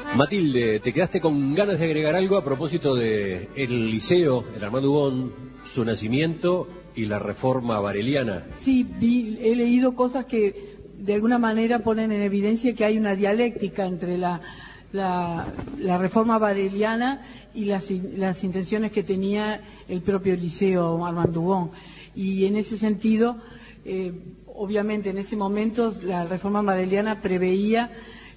Matilde, ¿te quedaste con ganas de agregar algo a propósito de el liceo, el Armando Ubón, su nacimiento y la reforma vareliana? Sí, he leído cosas que de alguna manera ponen en evidencia que hay una dialéctica entre la reforma vareliana y las intenciones que tenía el propio liceo Armando Ubón. Y en ese sentido, obviamente en ese momento la reforma vareliana preveía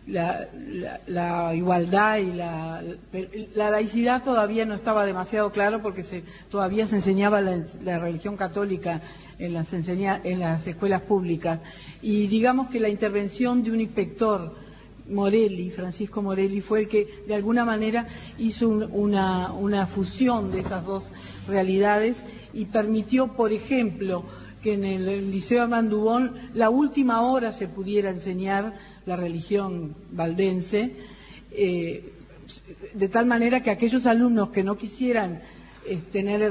la igualdad y la laicidad todavía no estaba demasiado claro porque todavía se enseñaba la religión católica en las escuelas públicas, y digamos que la intervención de un inspector, Morelli, Francisco Morelli, fue el que de alguna manera hizo una fusión de esas dos realidades y permitió, por ejemplo, que en el Liceo Armando Ubón la última hora se pudiera enseñar la religión valdense, de tal manera que aquellos alumnos que no quisieran tener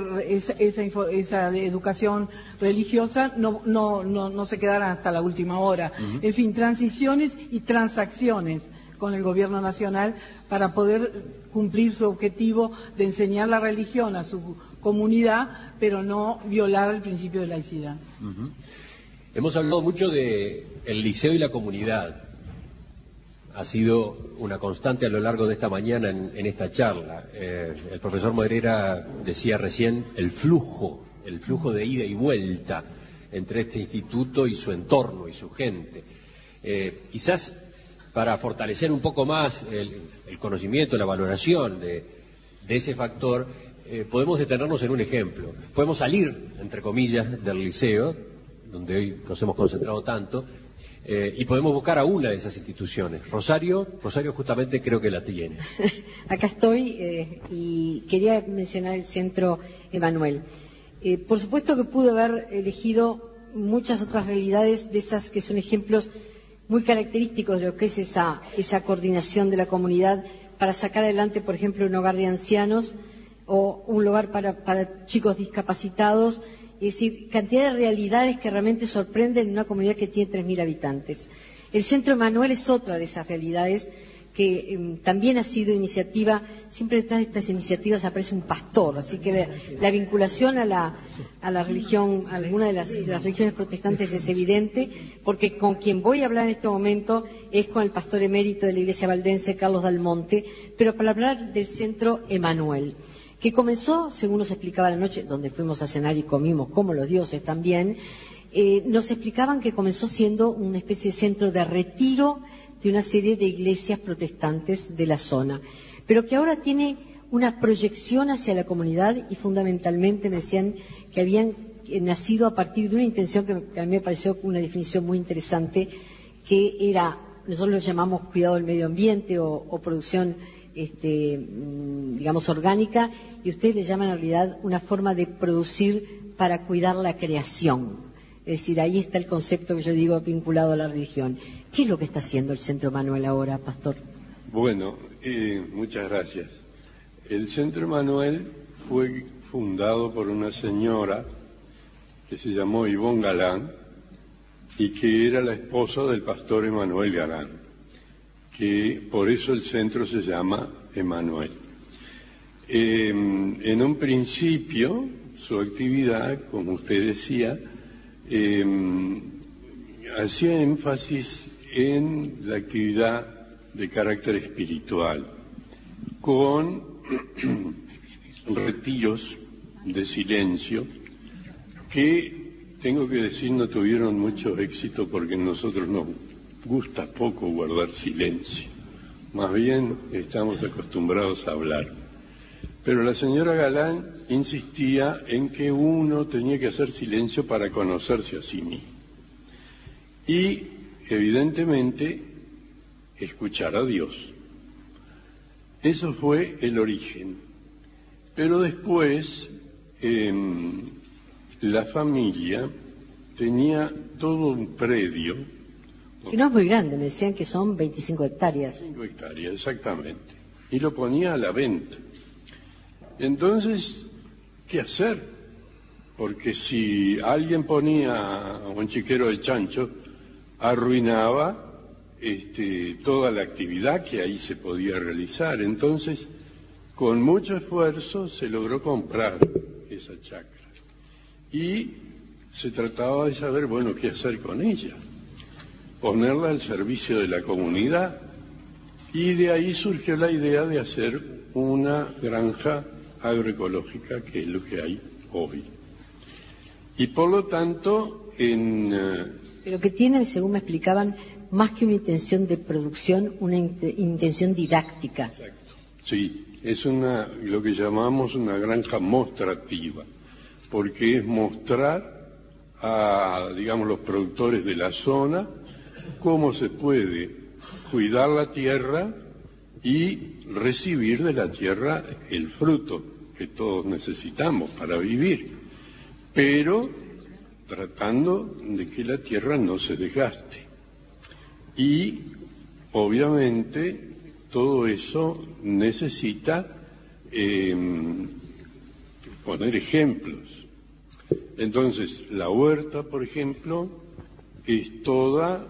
esa educación religiosa no se quedaran hasta la última hora. En fin, transiciones y transacciones con el gobierno nacional para poder cumplir su objetivo de enseñar la religión a su comunidad, pero no violar el principio de laicidad. Hemos hablado mucho de el liceo y la comunidad. Ha sido una constante a lo largo de esta mañana en esta charla. El profesor Moreira decía recién el flujo de ida y vuelta entre este instituto y su entorno y su gente. Quizás para fortalecer un poco más el conocimiento, la valoración de ese factor, podemos detenernos en un ejemplo. Podemos salir, entre comillas, del liceo, donde hoy nos hemos concentrado tanto, y podemos buscar a una de esas instituciones. Rosario justamente creo que la tiene. Acá estoy y quería mencionar el Centro Emanuel. Por supuesto que pude haber elegido muchas otras realidades de esas que son ejemplos muy característicos de lo que es esa coordinación de la comunidad para sacar adelante, por ejemplo, un hogar de ancianos o un lugar para chicos discapacitados. Es decir, cantidad de realidades que realmente sorprenden en una comunidad que tiene 3.000 habitantes. El Centro Emanuel es otra de esas realidades que también ha sido iniciativa. Siempre detrás de estas iniciativas aparece un pastor, así que la vinculación a la religión, a alguna de las religiones protestantes es evidente, porque con quien voy a hablar en este momento es con el pastor emérito de la Iglesia Valdense, Carlos Dalmonte, pero para hablar del Centro Emanuel, que comenzó, según nos explicaba la noche, donde fuimos a cenar y comimos como los dioses también, nos explicaban que comenzó siendo una especie de centro de retiro de una serie de iglesias protestantes de la zona, pero que ahora tiene una proyección hacia la comunidad y fundamentalmente me decían que habían nacido a partir de una intención que a mí me pareció una definición muy interesante, que era, nosotros lo llamamos cuidado del medio ambiente o producción digamos orgánica, y ustedes le llaman en realidad una forma de producir para cuidar la creación. Es decir, ahí está el concepto que yo digo vinculado a la religión. ¿Qué es lo que está haciendo el Centro Emanuel ahora, pastor? Bueno, muchas gracias. El Centro Emanuel fue fundado por una señora que se llamó Ivonne Galán y que era la esposa del pastor Emanuel Galán, que por eso el centro se llama Emanuel. En un principio, su actividad, como usted decía, hacía énfasis en la actividad de carácter espiritual, con retiros de silencio que, tengo que decir, no tuvieron mucho éxito porque nosotros nos gusta poco guardar silencio, más bien estamos acostumbrados a hablar. Pero la señora Galán insistía en que uno tenía que hacer silencio para conocerse a sí mismo y, evidentemente, escuchar a Dios. Eso fue el origen. Pero después la familia tenía todo un predio. Que no es muy grande, me decían que son 25 hectáreas. 25 hectáreas, exactamente. Y lo ponía a la venta. Entonces, ¿qué hacer? Porque si alguien ponía un chiquero de chancho, arruinaba toda la actividad que ahí se podía realizar. Entonces, con mucho esfuerzo se logró comprar esa chacra. Y se trataba de saber, bueno, qué hacer con ella. Ponerla al servicio de la comunidad. Y de ahí surgió la idea de hacer una granja agroecológica, que es lo que hay hoy. Y por lo tanto, Pero que tiene, según me explicaban, más que una intención de producción, una intención didáctica. Exacto. Sí, es lo que llamamos una granja mostrativa, porque es mostrar a, digamos, los productores de la zona cómo se puede cuidar la tierra y recibir de la tierra el fruto que todos necesitamos para vivir, pero tratando de que la tierra no se desgaste. Y obviamente todo eso necesita poner ejemplos. Entonces, la huerta, por ejemplo, es toda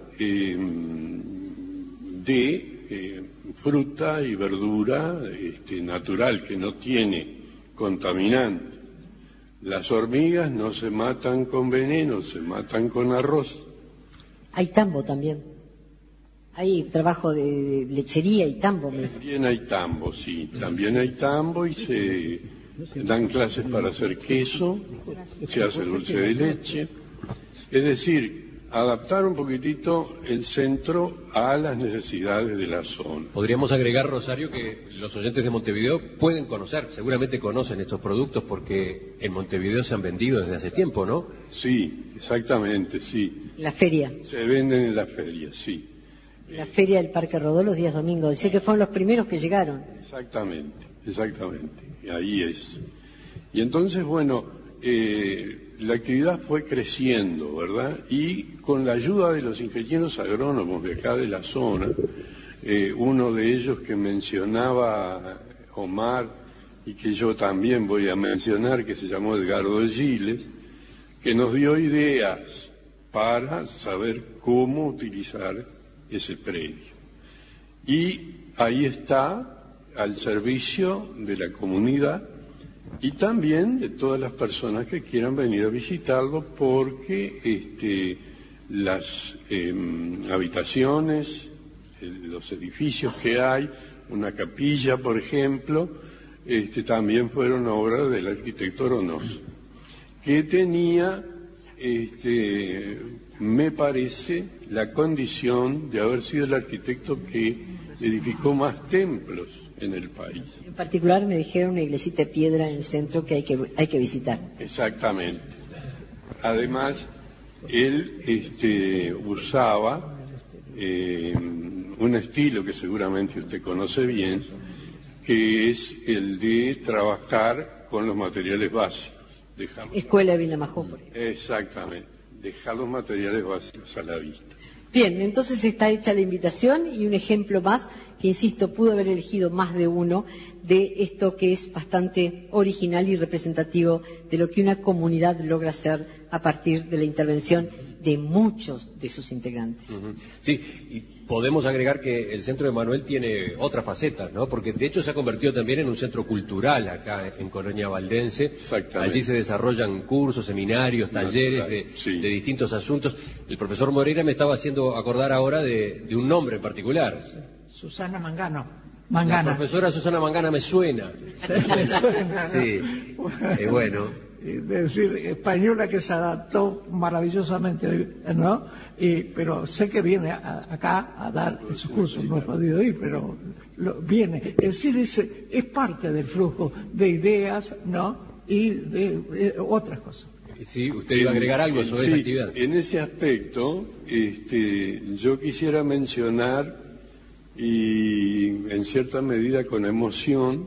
de fruta y verdura natural, que no tiene contaminante. Las hormigas no se matan con veneno, se matan con arroz. Hay tambo también. Hay trabajo de lechería y tambo. También hay tambo, sí. También hay tambo y se dan clases para hacer queso, se hace dulce de leche. Es decir, adaptar un poquitito el centro a las necesidades de la zona. Podríamos agregar, Rosario, que los oyentes de Montevideo pueden conocer, seguramente conocen estos productos porque en Montevideo se han vendido desde hace tiempo, ¿no? Sí, exactamente, sí. La feria. Se venden en la feria, sí. La feria del Parque Rodó los días domingos. Decía que fueron los primeros que llegaron. Exactamente, exactamente. Ahí es. Y entonces, bueno, la actividad fue creciendo, ¿verdad? Y con la ayuda de los ingenieros agrónomos de acá de la zona, uno de ellos que mencionaba Omar y que yo también voy a mencionar, que se llamó Edgardo Giles, que nos dio ideas para saber cómo utilizar ese predio. Y ahí está, al servicio de la comunidad y también de todas las personas que quieran venir a visitarlo, porque las habitaciones, los edificios que hay, una capilla, por ejemplo, también fueron obra del arquitecto Oronoz, que tenía, me parece, la condición de haber sido el arquitecto que edificó más templos en el país. En particular me dijeron una iglesita de piedra en el centro que hay que visitar. Exactamente. Además, él usaba un estilo que seguramente usted conoce bien, que es el de trabajar con los materiales básicos. Escuela de Villamajó, por ejemplo. Exactamente. Dejar los materiales básicos a la vista. Bien, entonces está hecha la invitación y un ejemplo más, que insisto, pudo haber elegido más de uno, de esto que es bastante original y representativo de lo que una comunidad logra hacer a partir de la intervención de muchos de sus integrantes. Uh-huh. Sí, y podemos agregar que el Centro de Manuel tiene otras facetas, ¿no? Porque de hecho se ha convertido también en un centro cultural acá en Colonia Valdense. Exactamente. Allí se desarrollan cursos, seminarios, talleres de distintos asuntos. El profesor Moreira me estaba haciendo acordar ahora de un nombre en particular. Susana Mangana. La profesora Susana Mangana me suena. Me suena, ¿no? Sí, bueno. Es decir, española que se adaptó maravillosamente, ¿no? Pero sé que viene acá a dar esos cursos, no he podido ir, pero viene. Es decir, es parte del flujo de ideas, ¿no? Y de otras cosas. Sí, usted iba a agregar algo sobre esa actividad. En ese aspecto, yo quisiera mencionar, y en cierta medida con emoción,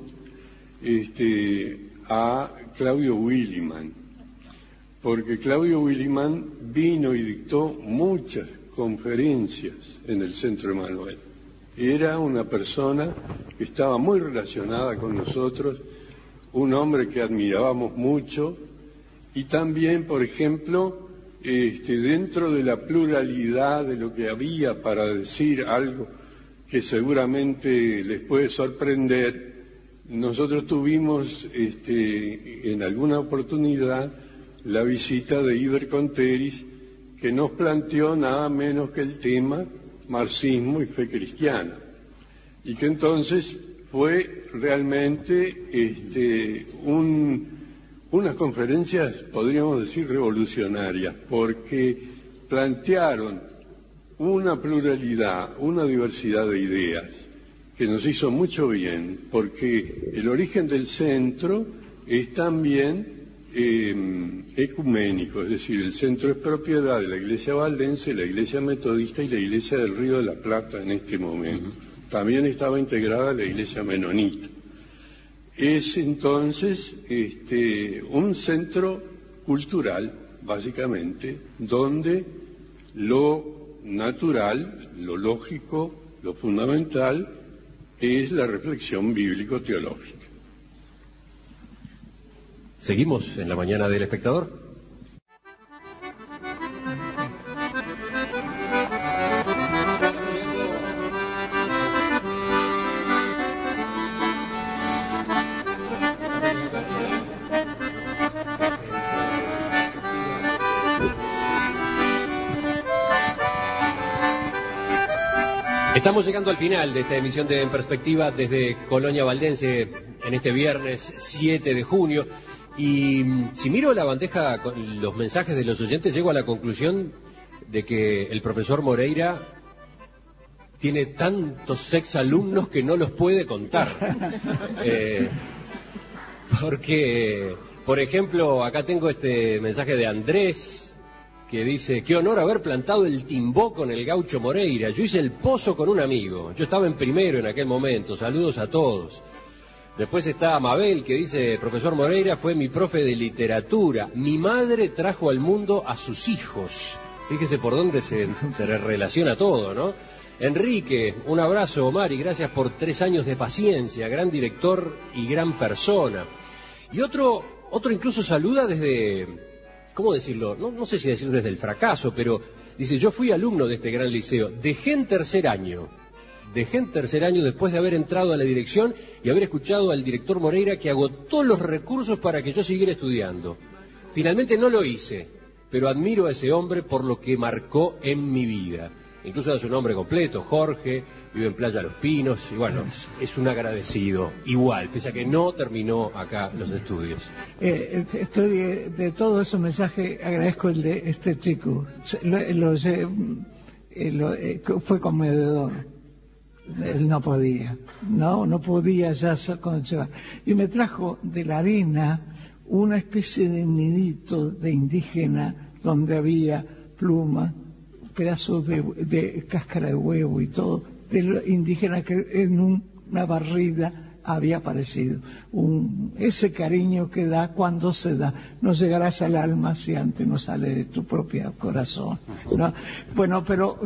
a Claudio Williman, porque Claudio Williman vino y dictó muchas conferencias en el Centro de Manuel. Era una persona que estaba muy relacionada con nosotros, un hombre que admirábamos mucho, y también, por ejemplo, dentro de la pluralidad de lo que había para decir algo que seguramente les puede sorprender, nosotros tuvimos en alguna oportunidad la visita de Iber Conteris, que nos planteó nada menos que el tema marxismo y fe cristiana, y que entonces fue realmente unas conferencias, podríamos decir, revolucionarias, porque plantearon una pluralidad, una diversidad de ideas, que nos hizo mucho bien, porque el origen del centro es también ecuménico, es decir, el centro es propiedad de la Iglesia Valdense, la Iglesia Metodista y la Iglesia del Río de la Plata en este momento. También estaba integrada la Iglesia Menonita. Es entonces un centro cultural, básicamente, donde lo natural, lo lógico, lo fundamental es la reflexión bíblico-teológica. Seguimos en la mañana del Espectador. Estamos llegando al final de esta emisión de En Perspectiva desde Colonia Valdense en este viernes 7 de junio. Y si miro la bandeja con los mensajes de los oyentes, llego a la conclusión de que el profesor Moreira tiene tantos exalumnos que no los puede contar. Porque, por ejemplo, acá tengo este mensaje de Andrés, que dice: qué honor haber plantado el timbó con el gaucho Moreira. Yo hice el pozo con un amigo. Yo estaba en primero en aquel momento. Saludos a todos. Después está Mabel, que dice: profesor Moreira fue mi profe de literatura. Mi madre trajo al mundo a sus hijos. Fíjese por dónde se relaciona todo, ¿no? Enrique, un abrazo, Omar, y gracias por 3 años de paciencia. Gran director y gran persona. Y otro incluso saluda desde, ¿cómo decirlo? No sé si decir desde el fracaso, pero dice: yo fui alumno de este gran liceo. Dejé en tercer año después de haber entrado a la dirección y haber escuchado al director Moreira, que agotó los recursos para que yo siguiera estudiando. Finalmente no lo hice, pero admiro a ese hombre por lo que marcó en mi vida. Incluso da su nombre completo: Jorge, vive en Playa Los Pinos, y bueno, es un agradecido igual, pese a que no terminó acá los estudios. Estoy de todos esos mensajes, agradezco el de este chico. Fue conmovedor. Él no podía ya conservar. Y me trajo de la arena una especie de nidito de indígena donde había pluma, pedazos de cáscara de huevo y todo, de los indígenas que en una barrida había aparecido. Ese cariño que da cuando se da, no llegarás al alma si antes no sale de tu propio corazón, ¿no? Bueno, pero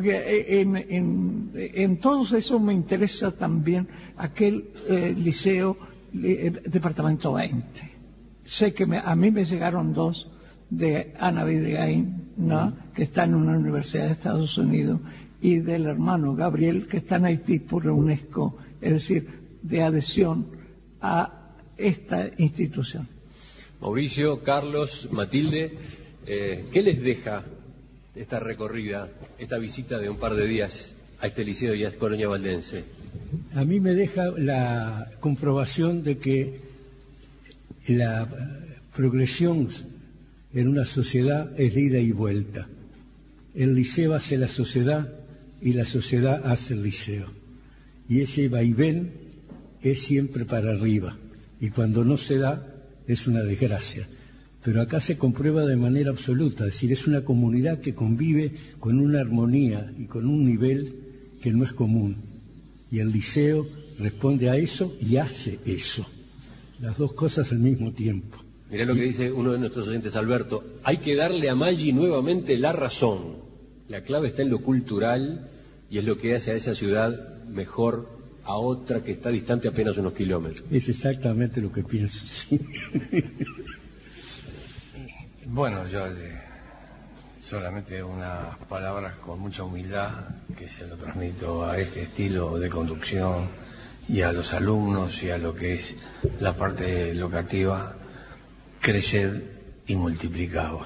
en todo eso me interesa también aquel liceo, departamento 20. Sé que a mí me llegaron 2 de Ana Videgain, ¿no?, que está en una universidad de Estados Unidos, y del hermano Gabriel, que está en Haití por la UNESCO, es decir, de adhesión a esta institución. Mauricio, Carlos, Matilde, ¿qué les deja esta recorrida, esta visita de un par de días a este liceo y a Colonia Valdense? A mí me deja la comprobación de que la progresión en una sociedad es de ida y vuelta. El liceo hace la sociedad y la sociedad hace el liceo. Y ese vaivén es siempre para arriba. Y cuando no se da, es una desgracia. Pero acá se comprueba de manera absoluta. Es decir, es una comunidad que convive con una armonía y con un nivel que no es común. Y el liceo responde a eso y hace eso. Las dos cosas al mismo tiempo. Mirá lo que dice uno de nuestros oyentes, Alberto: hay que darle a Maggi nuevamente la razón. La clave está en lo cultural y es lo que hace a esa ciudad mejor a otra que está distante apenas unos kilómetros. Es exactamente lo que pienso, sí. Bueno, yo Solamente unas palabras con mucha humildad que se lo transmito a este estilo de conducción y a los alumnos y a lo que es la parte locativa. Creced y multiplicaos.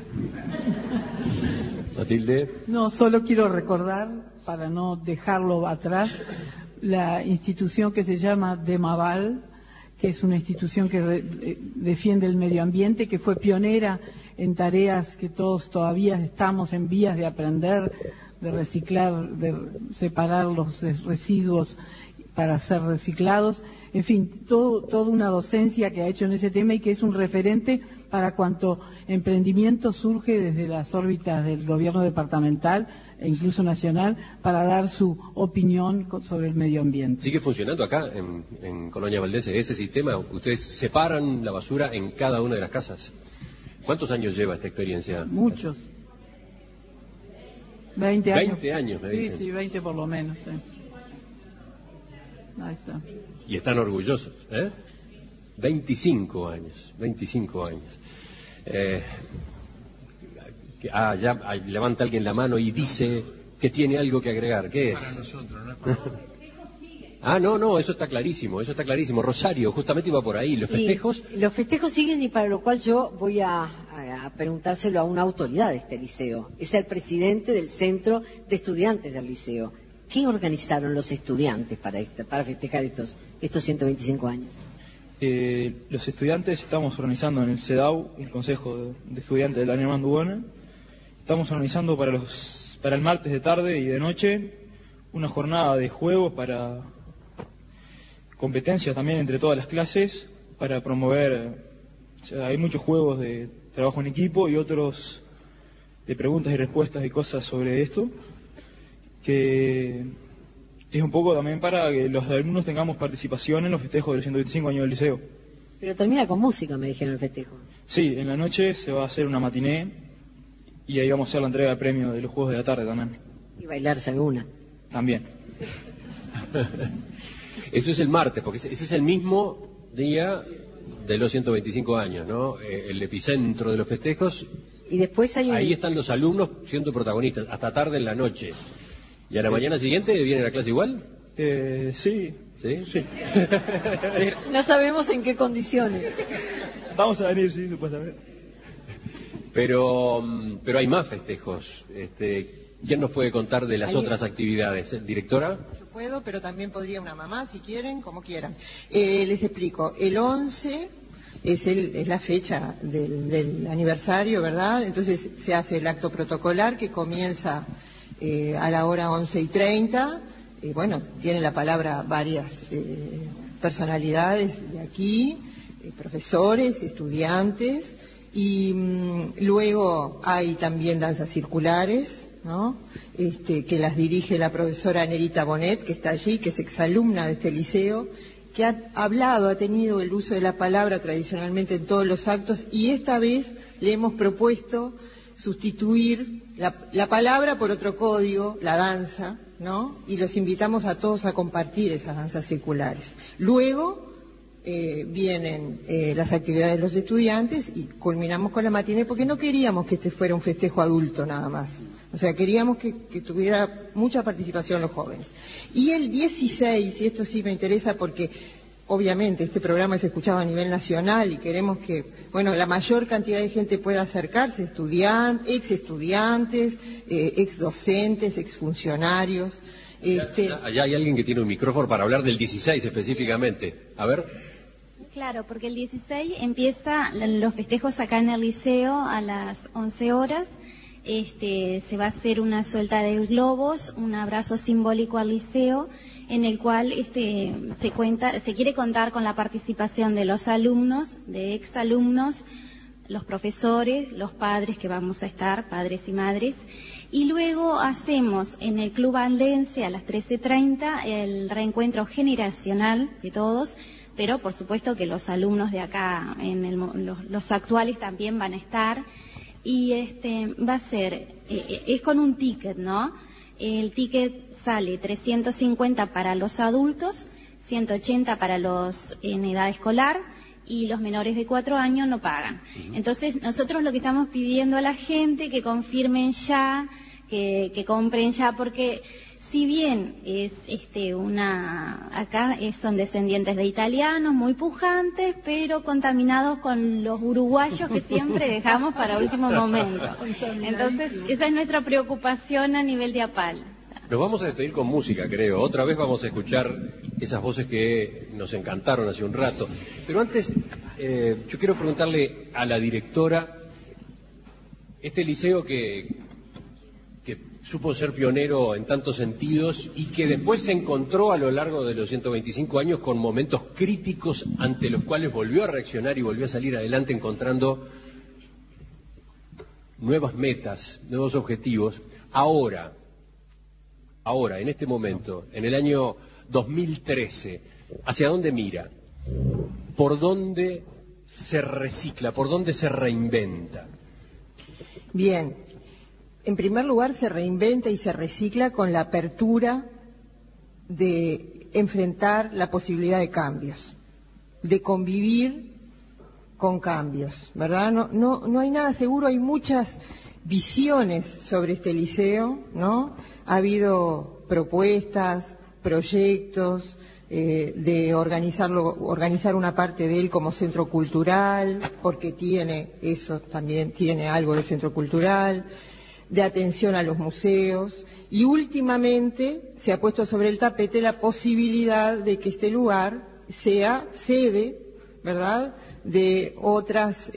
Matilde. No, solo quiero recordar, para no dejarlo atrás, la institución que se llama Demaval, que es una institución que defiende el medio ambiente, que fue pionera en tareas que todos todavía estamos en vías de aprender, de reciclar, de separar los residuos para ser reciclados. En fin, toda una docencia que ha hecho en ese tema y que es un referente para cuanto emprendimiento surge desde las órbitas del gobierno departamental e incluso nacional para dar su opinión sobre el medio ambiente. ¿Sigue funcionando acá en Colonia Valdés ese sistema? ¿Ustedes separan la basura en cada una de las casas? ¿Cuántos años lleva esta experiencia? Muchos. 20 años. 20 años, me dicen. Sí, 20 por lo menos. Sí. Ahí está. Y están orgullosos, ¿eh? 25 años. Ya levanta alguien la mano y dice que tiene algo que agregar. ¿Qué es? Para nosotros, no es para No, eso está clarísimo. Rosario, justamente iba por ahí. ¿Los festejos? Los festejos siguen, y para lo cual yo voy a preguntárselo a una autoridad de este liceo. Es el presidente del centro de estudiantes del liceo. ¿Qué organizaron los estudiantes para festejar estos 125 años? Los estudiantes estamos organizando en el CEDAW, el Consejo de Estudiantes de la Unión Mandugona. Estamos organizando para el martes de tarde y de noche una jornada de juegos para competencias también entre todas las clases, para promover, hay muchos juegos de trabajo en equipo y otros de preguntas y respuestas y cosas sobre esto, que es un poco también para que los alumnos tengamos participación en los festejos de los 125 años del liceo. Pero termina con música, me dijeron, el festejo. Sí, en la noche se va a hacer una matiné y ahí vamos a hacer la entrega de premios de los juegos de la tarde también. Y bailarse alguna. También. Eso es el martes, porque ese es el mismo día de los 125 años, ¿no? El epicentro de los festejos. Y después ahí están los alumnos siendo protagonistas, hasta tarde en la noche. ¿Y a la mañana siguiente viene la clase igual? Sí. ¿Sí? No sabemos en qué condiciones. Vamos a venir, sí, supuestamente. Pero hay más festejos. ¿Quién nos puede contar de las otras actividades? ¿Directora? Yo puedo, pero también podría una mamá, si quieren, como quieran. Les explico. El 11 es la fecha del aniversario, ¿verdad? Entonces se hace el acto protocolar que comienza a la hora 11:30. Bueno, tiene la palabra varias personalidades de aquí, profesores, estudiantes, y luego hay también danzas circulares, ¿no? Que las dirige la profesora Nerita Bonet, que está allí, que es exalumna de este liceo, que ha tenido el uso de la palabra tradicionalmente en todos los actos, y esta vez le hemos propuesto sustituir la palabra por otro código, la danza, ¿no? Y los invitamos a todos a compartir esas danzas circulares. Luego vienen las actividades de los estudiantes y culminamos con la matiné, porque no queríamos que este fuera un festejo adulto nada más. O sea, queríamos que tuviera mucha participación los jóvenes. Y el 16, y esto sí me interesa porque obviamente este programa es escuchado a nivel nacional y queremos que, la mayor cantidad de gente pueda acercarse, ex estudiantes, ex docentes, ex funcionarios. Allá hay alguien que tiene un micrófono para hablar del 16 específicamente. A ver. Claro, porque el 16 empieza los festejos acá en el liceo a las 11 horas. Se va a hacer una suelta de globos, un abrazo simbólico al liceo, en el cual se quiere contar con la participación de los alumnos, de exalumnos, los profesores, los padres que vamos a estar, padres y madres, y luego hacemos en el Club Valdense a las 13:30 el reencuentro generacional de todos, pero por supuesto que los alumnos de acá, los actuales también van a estar, y va a ser, es con un ticket, ¿no? El ticket sale 350 para los adultos, 180 para los en edad escolar y los menores de 4 años no pagan. Entonces, nosotros lo que estamos pidiendo a la gente que confirmen ya, que compren ya, porque si bien es acá son descendientes de italianos muy pujantes, pero contaminados con los uruguayos que siempre dejamos para último momento. Entonces, esa es nuestra preocupación a nivel de APAL. Nos vamos a despedir con música, creo. Otra vez vamos a escuchar esas voces que nos encantaron hace un rato. Pero antes, yo quiero preguntarle a la directora, este liceo que supo ser pionero en tantos sentidos y que después se encontró a lo largo de los 125 años con momentos críticos ante los cuales volvió a reaccionar y volvió a salir adelante encontrando nuevas metas, nuevos objetivos. Ahora, en este momento, en el año 2013, ¿hacia dónde mira? ¿Por dónde se recicla? ¿Por dónde se reinventa? Bien. En primer lugar, se reinventa y se recicla con la apertura de enfrentar la posibilidad de cambios, de convivir con cambios, ¿verdad? No hay nada seguro, hay muchas visiones sobre este liceo, ¿no? Ha habido propuestas, proyectos de organizar una parte de él como centro cultural, porque eso también tiene algo de centro cultural, de atención a los museos, y últimamente se ha puesto sobre el tapete la posibilidad de que este lugar sea sede, ¿verdad?, de otras,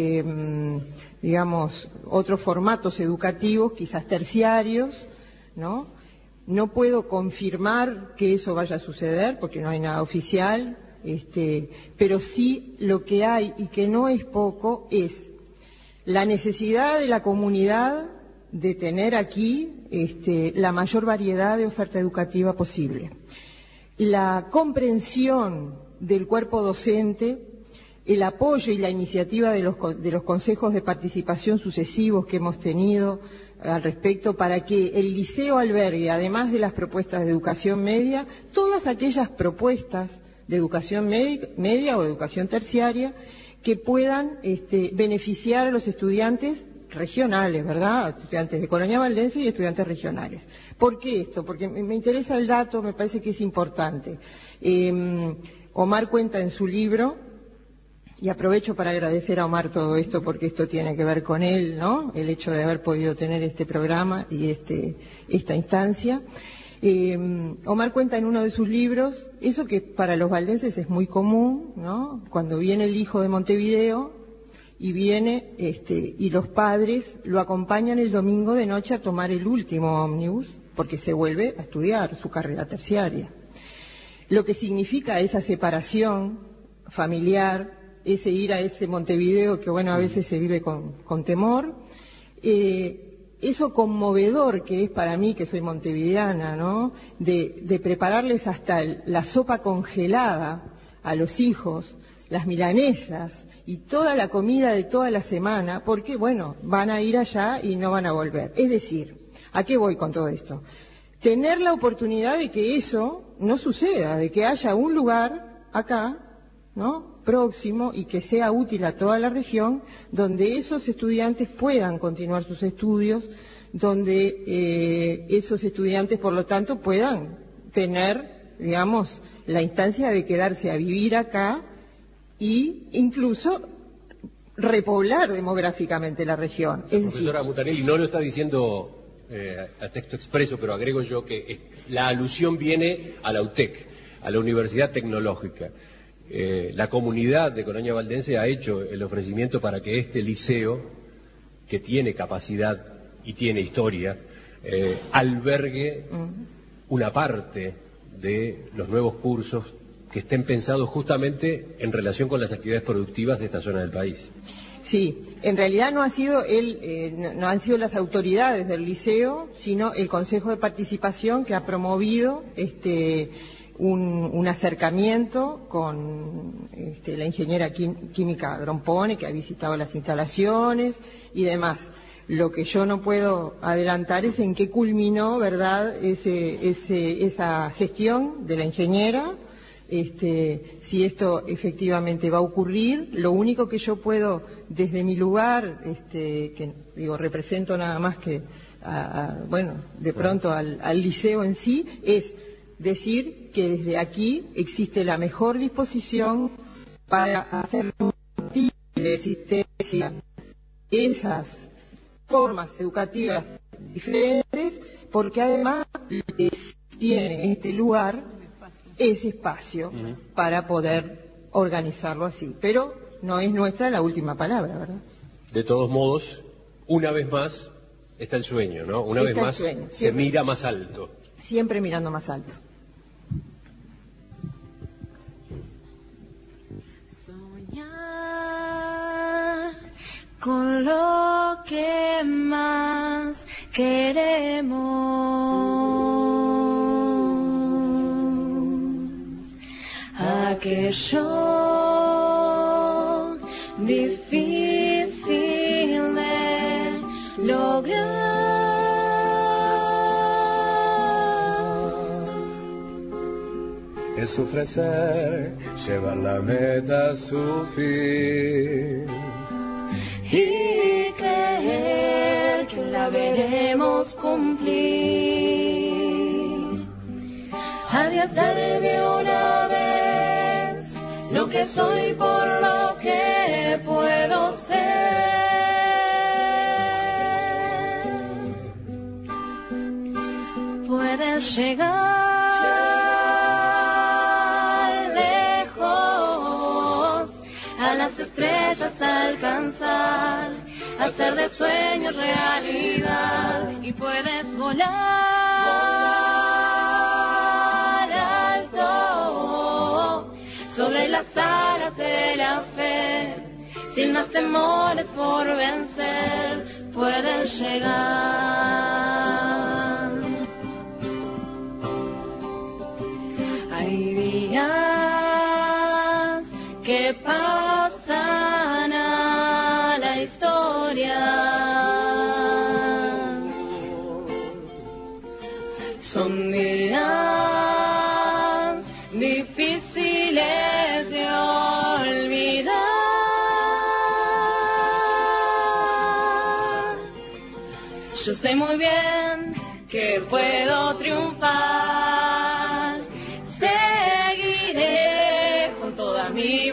otros formatos educativos, quizás terciarios, ¿no? No puedo confirmar que eso vaya a suceder porque no hay nada oficial, pero sí lo que hay, y que no es poco, es la necesidad de la comunidad de tener aquí la mayor variedad de oferta educativa posible. La comprensión del cuerpo docente, el apoyo y la iniciativa de los consejos de participación sucesivos que hemos tenido al respecto para que el liceo albergue, además de las propuestas de educación media, todas aquellas propuestas de educación media o de educación terciaria que puedan beneficiar a los estudiantes regionales, ¿verdad? Estudiantes de Colonia Valdense y estudiantes regionales. ¿Por qué esto? Porque me interesa el dato, me parece que es importante. Omar cuenta en su libro, y aprovecho para agradecer a Omar todo esto porque esto tiene que ver con él, ¿no? El hecho de haber podido tener este programa y esta instancia. Omar cuenta en uno de sus libros eso que para los valdenses es muy común, ¿no? Cuando viene el hijo de Montevideo y viene y los padres lo acompañan el domingo de noche a tomar el último ómnibus porque se vuelve a estudiar su carrera terciaria. Lo que significa esa separación familiar, ese ir a ese Montevideo que, bueno, a veces se vive con temor, eso conmovedor que es para mí, que soy montevideana, ¿no?, de prepararles hasta la sopa congelada a los hijos, las milanesas y toda la comida de toda la semana, porque, bueno, van a ir allá y no van a volver. Es decir, ¿a qué voy con todo esto? Tener la oportunidad de que eso no suceda, de que haya un lugar acá, ¿no?, próximo y que sea útil a toda la región, donde esos estudiantes puedan continuar sus estudios, donde esos estudiantes, por lo tanto, puedan tener, digamos, la instancia de quedarse a vivir acá e incluso repoblar demográficamente la región. Profesora Mutarelli, no lo está diciendo a texto expreso, pero agrego yo que la alusión viene a la UTEC, a la Universidad Tecnológica. La comunidad de Colonia Valdense ha hecho el ofrecimiento para que este liceo, que tiene capacidad y tiene historia, albergue una parte de los nuevos cursos que estén pensados justamente en relación con las actividades productivas de esta zona del país. Sí, en realidad no han sido las autoridades del liceo, sino el Consejo de Participación que ha promovido un acercamiento con la ingeniera química Grompone, que ha visitado las instalaciones y demás. Lo que yo no puedo adelantar es en qué culminó, ¿verdad?, esa gestión de la ingeniera, si esto efectivamente va a ocurrir. Lo único que yo puedo, desde mi lugar, que digo, represento nada más que, de pronto al liceo en sí, es decir que desde aquí existe la mejor disposición para hacer de existencia esas formas educativas diferentes, porque además tiene este lugar ese espacio para poder organizarlo así. Pero no es nuestra la última palabra, ¿verdad? De todos modos, una vez más está el sueño, ¿no? Una vez más se mira más alto. Siempre mirando más alto. Soñar con lo que más queremos, aquello difícil de lograr. Es ofrecer, llevar la meta a su fin y creer que la veremos cumplir. Arriesgar de una vez lo que soy por lo que puedo ser. Puedes llegar a las estrellas, alcanzar, hacer de sueños realidad, y puedes volar alto sobre las alas de la fe, sin más temores por vencer, puedes llegar. Hay días que pasan a la historia, son días difíciles de olvidar. Yo sé muy bien que puedo triunfar, seguiré con toda mi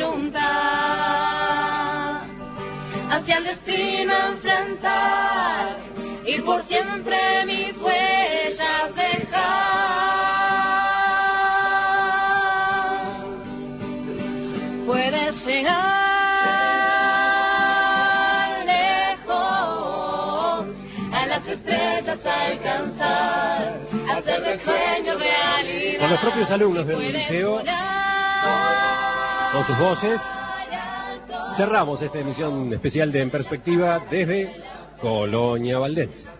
voluntad hacia el destino a enfrentar y por siempre mis huellas dejar. Puedes llegar lejos, a las estrellas alcanzar, hacer de sueños realidad. Con los propios alumnos del liceo, con sus voces, cerramos esta emisión especial de En Perspectiva desde Colonia Valdense.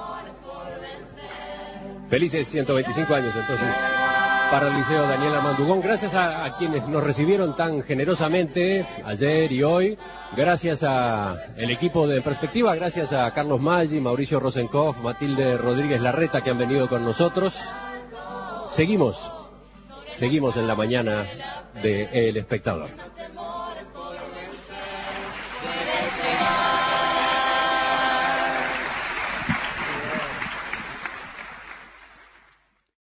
Felices 125 años entonces para el Liceo Daniel Armando Ugón. Gracias a quienes nos recibieron tan generosamente ayer y hoy. Gracias al equipo de En Perspectiva, gracias a Carlos Maggi, Mauricio Rosenkopf, Matilde Rodríguez Larreta, que han venido con nosotros. Seguimos en la mañana de El Espectador.